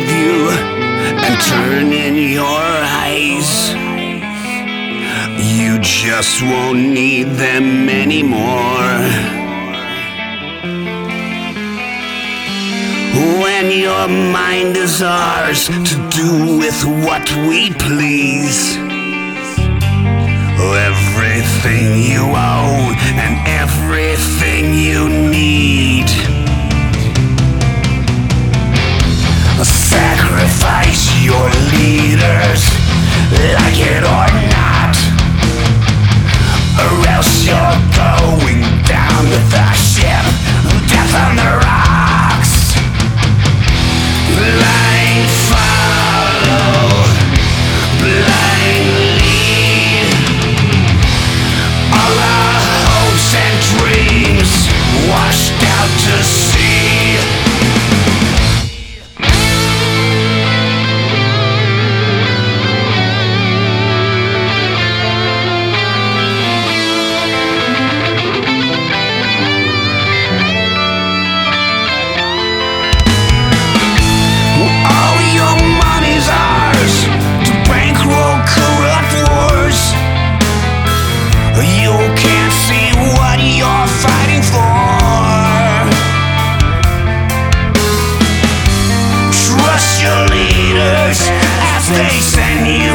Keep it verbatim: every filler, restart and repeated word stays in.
of you and turn in your eyes. You just won't need them anymore. When your mind is ours to do with what we please, everything you own and everything you need. Sacrifice your leaders, like it or not, or else you're going down with the ship, death on the rocks. Blind follow, blind lead. All our hopes and dreams washed out to sea. They send you